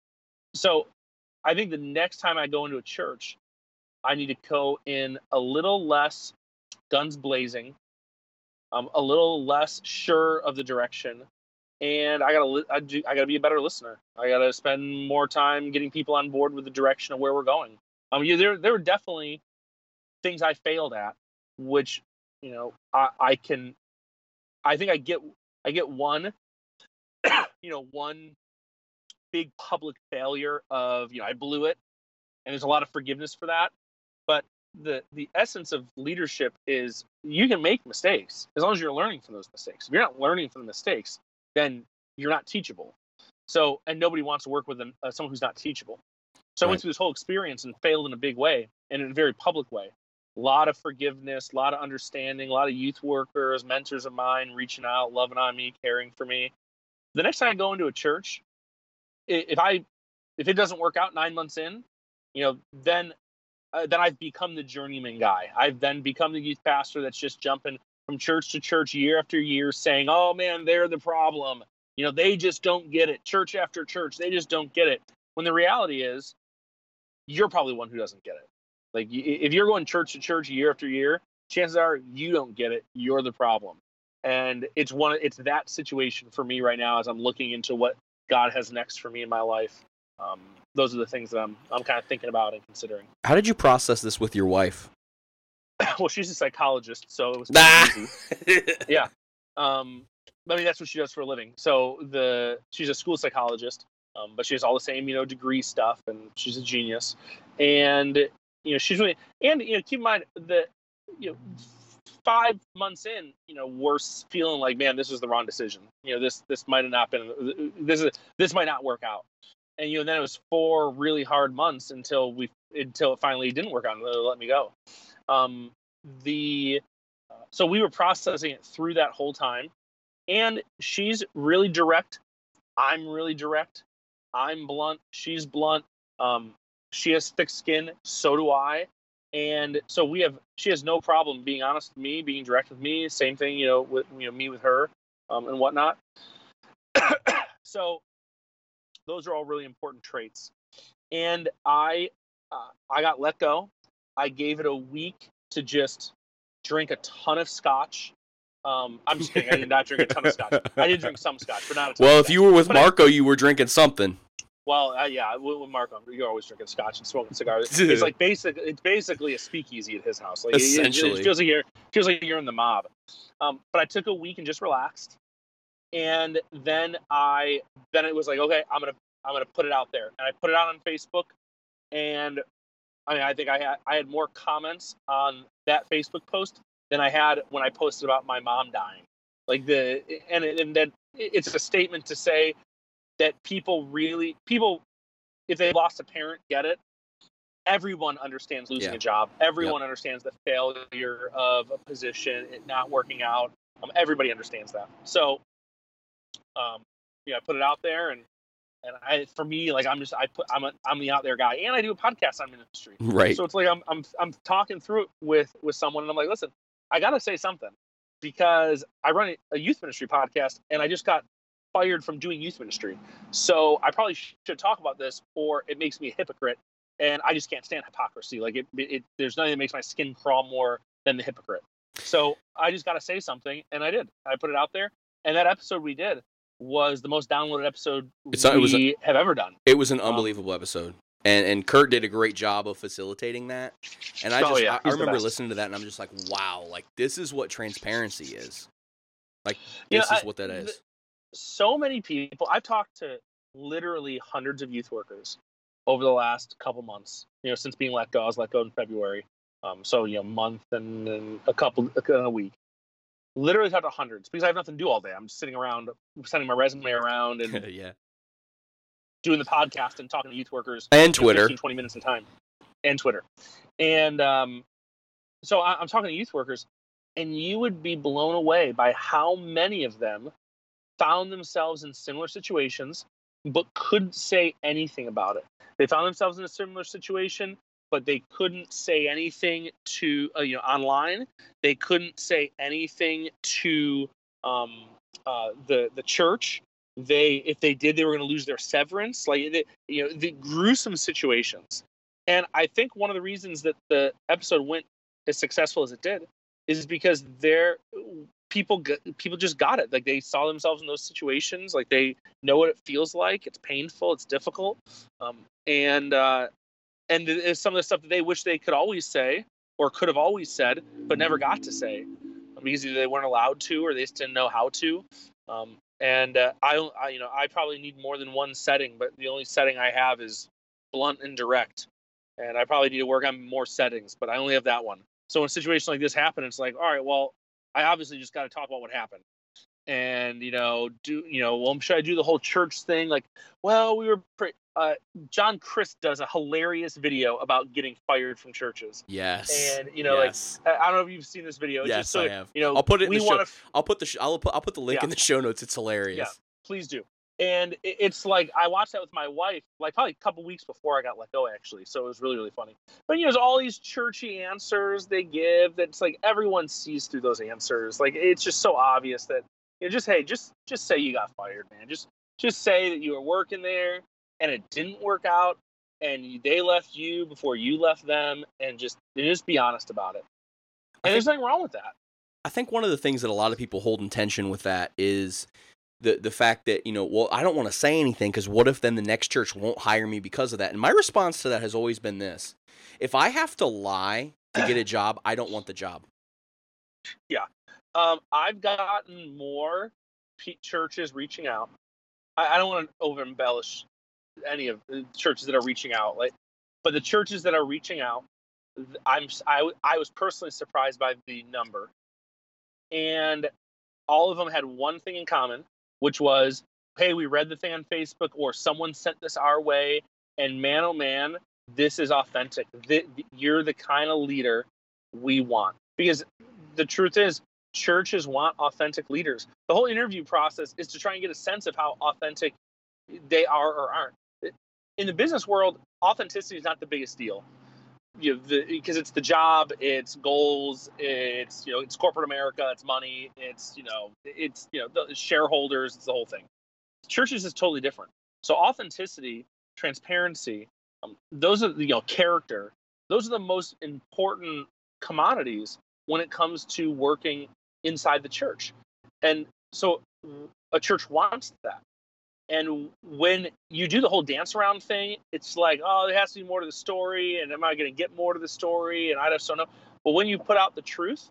so I think the next time I go into a church, I need to go in a little less guns blazing, um, a little less sure of the direction, and I gotta I, do, I gotta be a better listener. I gotta spend more time getting people on board with the direction of where we're going. Um, yeah, there there were definitely things I failed at, which you know I, I can, I think I get I get one, you know, one big public failure of you know I blew it, and there's a lot of forgiveness for that. But the the essence of leadership is you can make mistakes as long as you're learning from those mistakes. If you're not learning from the mistakes, then you're not teachable. So, and nobody wants to work with an, uh, someone who's not teachable. So right. I went through this whole experience and failed in a big way and in a very public way. A lot of forgiveness, a lot of understanding, a lot of youth workers, mentors of mine reaching out, loving on me, caring for me. The next time I go into a church, if I if it doesn't work out nine months in, you know, then uh, then I've become the journeyman guy. I've then become the youth pastor that's just jumping from church to church year after year saying, oh man, they're the problem. You know, they just don't get it. Church after church, they just don't get it. When the reality is, you're probably one who doesn't get it. Like if you're going church to church year after year, chances are you don't get it. You're the problem. And it's one, it's that situation for me right now as I'm looking into what God has next for me in my life. Um, those are the things that I'm I'm kind of thinking about and considering. How did you process this with your wife? Well, she's a psychologist, so it was nah. easy. Yeah. Um, I mean, that's what she does for a living. So the she's a school psychologist, um, but she has all the same, you know, degree stuff, and she's a genius. And you know, she's really, and you know, keep in mind that you know, five months in, you know, we're feeling like, man, this was the wrong decision. You know, this this might have not been this is this might not work out. And you know, then it was four really hard months until we until it finally didn't work out and they let me go. Um, the uh, so we were processing it through that whole time, and she's really direct. I'm really direct. I'm blunt. She's blunt. Um, she has thick skin. So do I. And so we have. She has no problem being honest with me, being direct with me. Same thing, you know, with you know me with her, um, and whatnot. So those are all really important traits. And I, uh, I got let go. I gave it a week to just drink a ton of scotch. Um, I'm just kidding. I did not drink a ton of scotch. I did drink some scotch, but not a ton. Well, of if you were with but Marco, I, you were drinking something. Well, uh, yeah, with Marco, you're always drinking scotch and smoking cigars. It's like basic. It's basically a speakeasy at his house. Like essentially, it, it feels like you're feels like you're in the mob. Um, but I took a week and just relaxed, and then I then it was like, okay, I'm gonna I'm gonna put it out there, and I put it out on Facebook, and I mean, I think I had I had more comments on that Facebook post than I had when I posted about my mom dying. Like the and and then it's a statement to say that people really people, if they lost a parent, get it. Everyone understands losing yeah. a job. Everyone yep. understands the failure of a position, it not working out. Um, everybody understands that. So, um, yeah, I put it out there, and and I, for me, like I'm just, I put, I'm a, I'm the out there guy, and I do a podcast on ministry. Right. So it's like I'm, I'm, I'm talking through it with with someone, and I'm like, listen, I got to say something because I run a youth ministry podcast, and I just got fired from doing youth ministry. So I probably should talk about this, or it makes me a hypocrite. And I just can't stand hypocrisy. Like it, it, it there's nothing that makes my skin crawl more than the hypocrite. So I just got to say something, and I did. I put it out there, and that episode we did was the most downloaded episode it's, we it was a, have ever done. It was an unbelievable um, episode, and and Kurt did a great job of facilitating that. And I just oh, yeah, I, I remember listening to that, and I'm just like, wow, like this is what transparency is. Like this you know, is I, what that is. The, so many people. I've talked to literally hundreds of youth workers over the last couple months, you know, since being let go. I was let go in February. Um, so, you know, a month and, and a couple, a week. Literally talked to hundreds because I have nothing to do all day. I'm just sitting around, sending my resume around and yeah. doing the podcast and talking to youth workers. And Twitter. You know, fifteen, twenty minutes at a time. And Twitter. And um, so I, I'm talking to youth workers, and you would be blown away by how many of them found themselves in similar situations, but couldn't say anything about it. They found themselves in a similar situation, but they couldn't say anything to uh, you know online. They couldn't say anything to um, uh, the the church. They if they did, they were going to lose their severance. Like they, you know, the gruesome situations. And I think one of the reasons that the episode went as successful as it did is because there people people just got it. Like they saw themselves in those situations. Like they know what it feels like. It's painful. It's difficult. Um, and uh, and it's some of the stuff that they wish they could always say or could have always said, but never got to say because either they weren't allowed to or they just didn't know how to. Um, and uh, I, I, you know, I probably need more than one setting, but the only setting I have is blunt and direct. And I probably need to work on more settings, but I only have that one. So when a situation like this happens, it's like, all right, well, I obviously just got to talk about what happened. And, you know, do, you know, well, should I do the whole church thing? Like, well, we were, pre- uh, John Crist does a hilarious video about getting fired from churches. Yes. And, you know, yes. like, I don't know if you've seen this video. It's yes, just so, I have. You know, I'll put it in we the want show. to, I'll put the, sh- I'll put, I'll put the link yeah. in the show notes. It's hilarious. Yeah, please do. And it's like, I watched that with my wife, like probably a couple weeks before I got let go, actually. So it was really, really funny. But, you know, there's all these churchy answers they give that's like everyone sees through those answers. Like, it's just so obvious that, you know, just, hey, just just say you got fired, man. Just just say that you were working there and it didn't work out and they left you before you left them and just, just be honest about it. And think, there's nothing wrong with that. I think one of the things that a lot of people hold in tension with that is the the fact that, you know, well, I don't want to say anything because what if then the next church won't hire me because of that? And my response to that has always been this. If I have to lie to get a job, I don't want the job. Yeah. Um, I've gotten more p- churches reaching out. I, I don't want to over embellish any of the churches that are reaching out, like, but the churches that are reaching out, I'm I, I was personally surprised by the number, and all of them had one thing in common, which was, hey, we read the thing on Facebook, or someone sent this our way, and man, oh man, this is authentic. The, you're the kind of leader we want. Because the truth is, churches want authentic leaders. The whole interview process is to try and get a sense of how authentic they are or aren't. In the business world, authenticity is not the biggest deal. You know, the, because it's the job, it's goals, it's, you know, it's corporate America, it's money, it's, you know, it's, you know, the shareholders, it's the whole thing. Churches is totally different. So authenticity, transparency, um, those are, you know, character, those are the most important commodities when it comes to working inside the church. And so a church wants that. And when you do the whole dance around thing, it's like, oh, there has to be more to the story, and am I going to get more to the story? And I just don't know. But when you put out the truth,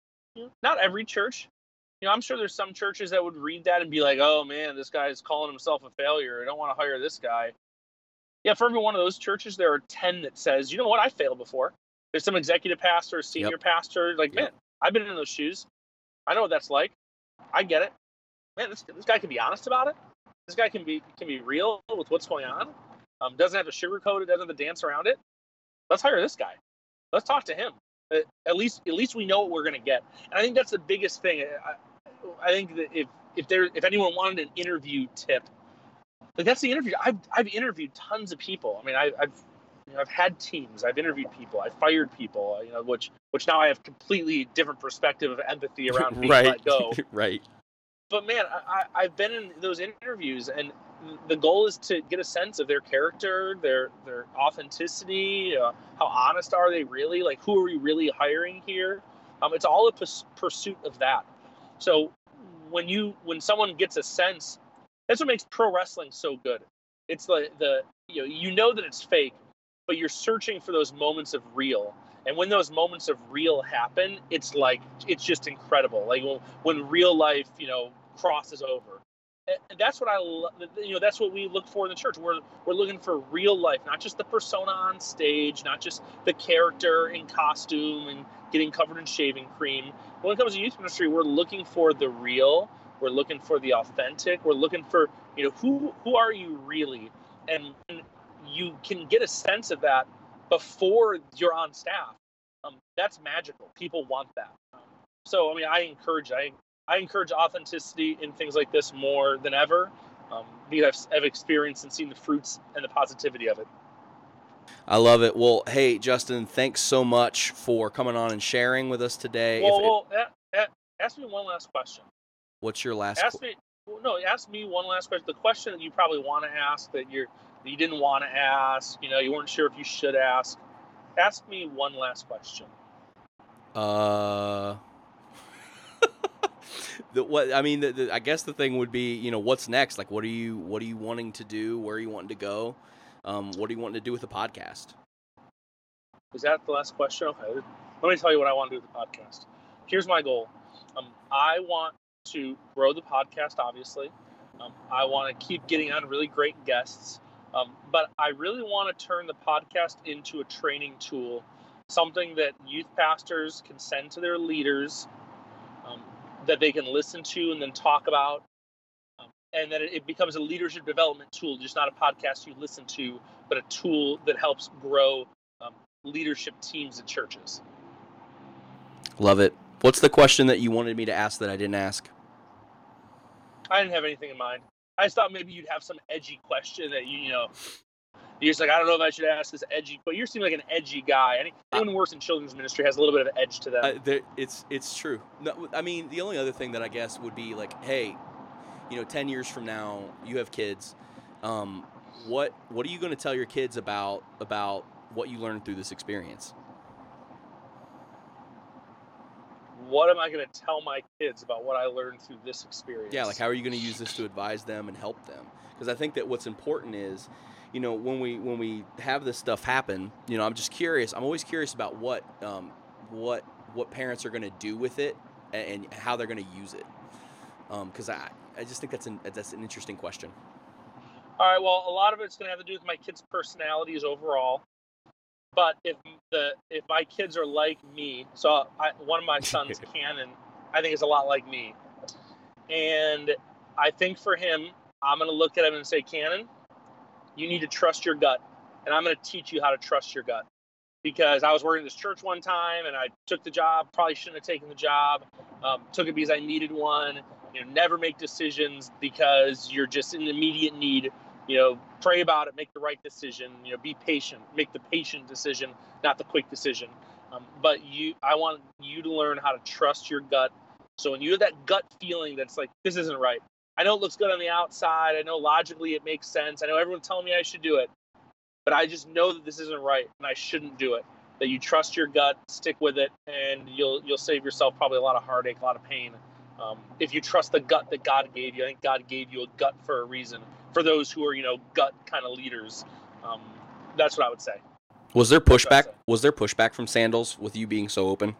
not every church, you know, I'm sure there's some churches that would read that and be like, oh man, this guy is calling himself a failure. I don't want to hire this guy. Yeah, for every one of those churches, there are ten that says, you know what, I failed before. There's some executive pastor, senior yep. pastor, like, yep. man, I've been in those shoes. I know what that's like. I get it. Man, this this guy can be honest about it. This guy can be can be real with what's going on. Um, doesn't have to sugarcoat it. Doesn't have to dance around it. Let's hire this guy. Let's talk to him. Uh, at least at least we know what we're going to get. And I think that's the biggest thing. I, I think that if if there if anyone wanted an interview tip, like that's the interview. I've I've interviewed tons of people. I mean, I, I've you know, I've had teams. I've interviewed people. I've fired people. You know, which which now I have completely different perspective of empathy around being right. let go. right. But man, I, I've been in those interviews, and the goal is to get a sense of their character, their their authenticity, uh, how honest are they really? Like, who are we really hiring here? Um, it's all a pus- pursuit of that. So when you when someone gets a sense, that's what makes pro wrestling so good. It's the the you know you know that it's fake, but you're searching for those moments of real. And when those moments of real happen, it's like, it's just incredible. Like when, when real life, you know, crosses over. And that's what I, you know, that's what we look for in the church. We're, we're looking for real life, not just the persona on stage, not just the character in costume and getting covered in shaving cream. When it comes to youth ministry, we're looking for the real. We're looking for the authentic. We're looking for, you know, who, who are you really? And you can get a sense of that before you're on staff. Um, that's magical. People want that. Um, so I mean, I encourage I I encourage authenticity in things like this more than ever, um, because I've, I've experienced and seen the fruits and the positivity of it. I love it. Well, hey, Justin, thanks so much for coming on and sharing with us today. Well, If, well a, a, ask me one last question. What's your last Ask qu- me. Well, no, ask me one last question. The question that you probably want to ask that you're that you didn't want to ask. You know, you weren't sure if you should ask. Ask me one last question. Uh, the, what I mean, the, the, I guess the thing would be, you know, what's next? Like, what are you, what are you wanting to do? Where are you wanting to go? Um, what are you wanting to do with the podcast? Is that the last question? Okay. Let me tell you what I want to do with the podcast. Here's my goal. Um, I want to grow the podcast, obviously. Um, I want to keep getting on really great guests. Um, but I really want to turn the podcast into a training tool, something that youth pastors can send to their leaders, um, that they can listen to and then talk about, um, and that it becomes a leadership development tool, just not a podcast you listen to, but a tool that helps grow um, leadership teams at churches. Love it. What's the question that you wanted me to ask that I didn't ask? I didn't have anything in mind. I just thought maybe you'd have some edgy question that you, you know, you're just like, I don't know if I should ask this edgy, but you seem like an edgy guy. Any, anyone who works in children's ministry has a little bit of edge to them. Uh, there, it's it's true. No, I mean, the only other thing that I guess would be like, hey, you know, ten years from now, you have kids. Um, what what are you going to tell your kids about about what you learned through this experience? What am I going to tell my kids about what I learned through this experience? Yeah, like how are you going to use this to advise them and help them? Because I think that what's important is, you know, when we when we have this stuff happen, you know, I'm just curious. I'm always curious about what um, what what parents are going to do with it and, and how they're going to use it. Because um, I I just think that's an that's an interesting question. All right. Well, a lot of it's going to have to do with my kids' personalities overall. But if the if my kids are like me, so I, one of my sons, Cannon, I think is a lot like me, and I think for him, I'm going to look at him and say, Cannon, you need to trust your gut, and I'm going to teach you how to trust your gut. Because I was working at this church one time, and I took the job, probably shouldn't have taken the job, um, took it because I needed one. You know, never make decisions because you're just in immediate need. You know, pray about it, make the right decision, you know, be patient, make the patient decision, not the quick decision. Um, but you, I want you to learn how to trust your gut. So when you have that gut feeling that's like, this isn't right. I know it looks good on the outside. I know logically it makes sense. I know everyone's telling me I should do it, but I just know that this isn't right and I shouldn't do it. That you trust your gut, stick with it, and you'll, you'll save yourself probably a lot of heartache, a lot of pain. Um, if you trust the gut that God gave you, I think God gave you a gut for a reason. For those who are, you know, gut kind of leaders, um, that's what I would say. Was there pushback? Was there pushback from Sandals with you being so open?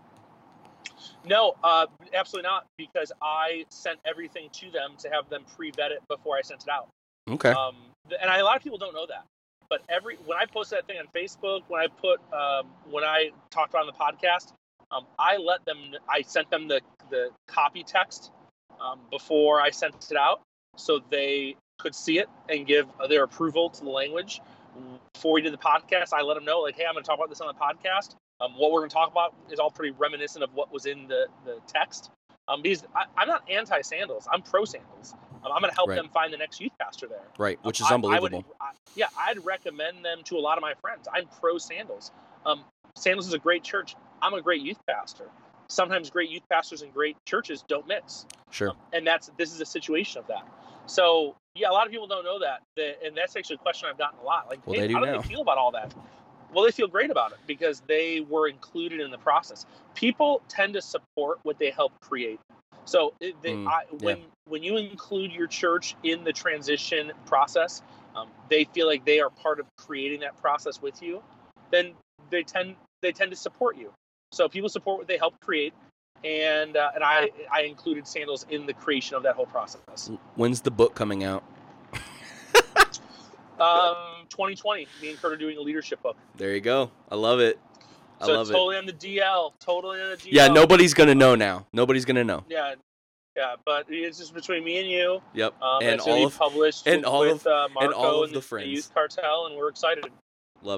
No, uh, absolutely not. Because I sent everything to them to have them pre-vet it before I sent it out. Okay. Um, and I, a lot of people don't know that. But every when I posted that thing on Facebook, when I put um, when I talked about it on the podcast, um, I let them. I sent them the the copy text um, before I sent it out, so they could see it and give their approval to the language. Before we did the podcast, I let them know, like, hey, I'm going to talk about this on the podcast. Um, what we're going to talk about is all pretty reminiscent of what was in the, the text. Um, because I, I'm not anti-Sandals. I'm pro-Sandals. Um, I'm going to help right. them find the next youth pastor there. Right, which um, is unbelievable. I, I would, I, yeah, I'd recommend them to a lot of my friends. I'm pro-Sandals. Um, Sandals is a great church. I'm a great youth pastor. Sometimes great youth pastors and great churches don't mix. Sure. Um, and that's this is a situation of that. So, yeah, a lot of people don't know that. that and that's actually a question I've gotten a lot. Like, well, hey, they do how do now. they feel about all that? Well, they feel great about it because they were included in the process. People tend to support what they help create. So they, mm, I, when yeah. when you include your church in the transition process, um, they feel like they are part of creating that process with you. Then they tend they tend to support you. So people support what they help create, and uh, and I I included Sandals in the creation of that whole process. When's the book coming out? um, twenty twenty. Me and Kurt are doing a leadership book. There you go. I love it. I so love it's totally it. on the D L. Totally on the D L. Yeah, nobody's gonna know now. Nobody's gonna know. Yeah, yeah, but it's just between me and you. Yep. Um, and it's all of published and all with of uh, Marco and all of and the the friends. Youth Cartel, and we're excited. Love it.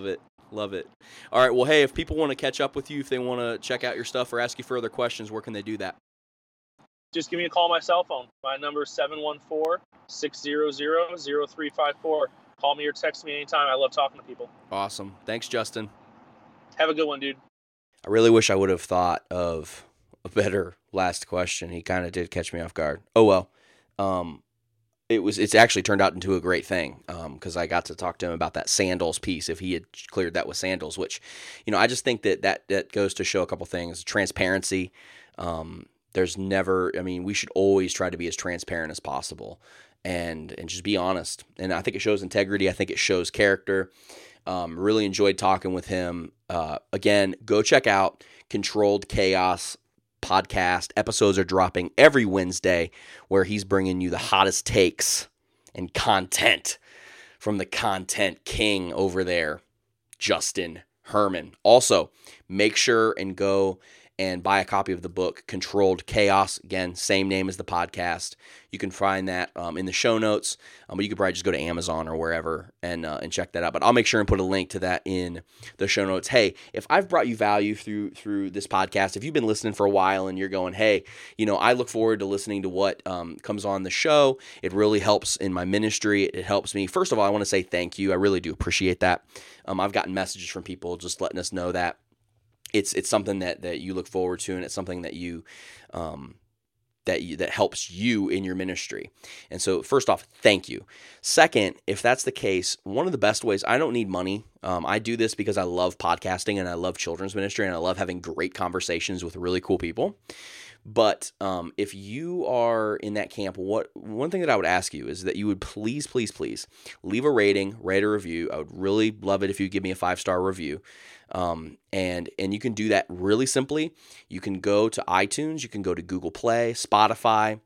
Love it. All right. Well, hey, if people want to catch up with you, if they want to check out your stuff or ask you further questions, where can they do that? Just give me a call on my cell phone. My number is seven one four, six zero zero, zero three five four. Call me or text me anytime. I love talking to people. Awesome. Thanks, Justin. Have a good one, dude. I really wish I would have thought of a better last question. He kind of did catch me off guard. Oh, well. Um, It was. It's actually turned out into a great thing because um, I got to talk to him about that sandals piece. If he had cleared that with sandals, which, you know, I just think that that, that goes to show a couple things. Transparency. Um, there's never. I mean, we should always try to be as transparent as possible, and and just be honest. And I think it shows integrity. I think it shows character. Um, really enjoyed talking with him. Uh, again, go check out Controlled Chaos podcast. Episodes are dropping every Wednesday where he's bringing you the hottest takes and content from the content king over there, Justin Herman. Also, make sure and go and buy a copy of the book, Controlled Chaos. Again, same name as the podcast. You can find that um, in the show notes, um, but you could probably just go to Amazon or wherever and uh, and check that out. But I'll make sure and put a link to that in the show notes. Hey, if I've brought you value through through this podcast, if you've been listening for a while and you're going, hey, you know, I look forward to listening to what um, comes on the show. It really helps in my ministry. It helps me. First of all, I want to say thank you. I really do appreciate that. Um, I've gotten messages from people just letting us know that It's it's something that, that you look forward to, and it's something that you um, that you, that helps you in your ministry. And so, first off, thank you. Second, if that's the case, one of the best ways, I don't need money. Um, I do this because I love podcasting and I love children's ministry and I love having great conversations with really cool people. But um, if you are in that camp, what one thing that I would ask you is that you would please, please, please leave a rating, rate a review. I would really love it if you give me a five-star review. Um, and, and you can do that really simply. You can go to iTunes, you can go to Google Play, Spotify,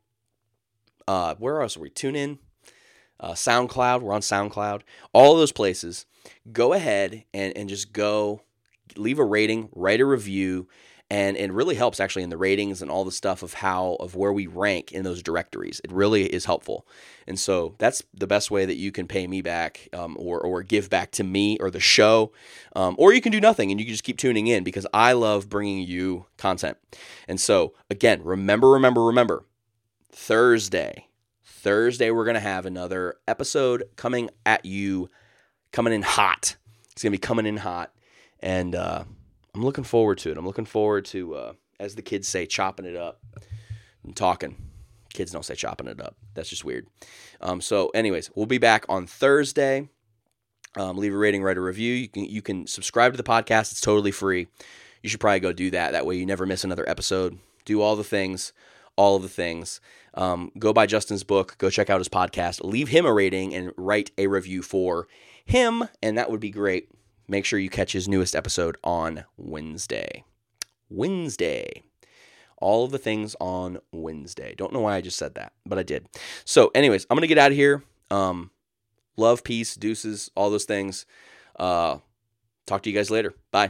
uh, where else are we? TuneIn, uh, SoundCloud, we're on SoundCloud, all of those places. Go ahead and, and just go leave a rating, write a review, and it really helps actually in the ratings and all the stuff of how, of where we rank in those directories. It really is helpful. And so that's the best way that you can pay me back um, or, or give back to me or the show. Um, or you can do nothing and you can just keep tuning in because I love bringing you content. And so again, remember, remember, remember, Thursday, Thursday, we're going to have another episode coming at you, coming in hot. It's going to be coming in hot. And, uh, I'm looking forward to it. I'm looking forward to, uh, as the kids say, chopping it up and talking. Kids don't say chopping it up. That's just weird. Um, so anyways, we'll be back on Thursday. Um, leave a rating, write a review. You can you can subscribe to the podcast. It's totally free. You should probably go do that. That way you never miss another episode. Do all the things, all of the things. Um, go buy Justin's book. Go check out his podcast. Leave him a rating and write a review for him, and that would be great. Make sure you catch his newest episode on Wednesday. Wednesday. All of the things on Wednesday. Don't know why I just said that, but I did. So anyways, I'm going to get out of here. Um, love, peace, deuces, all those things. Uh, talk to you guys later. Bye.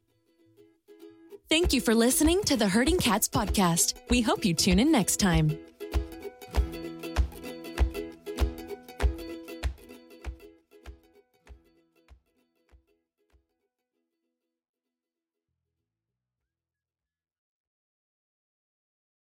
Thank you for listening to the Herding Cats podcast. We hope you tune in next time.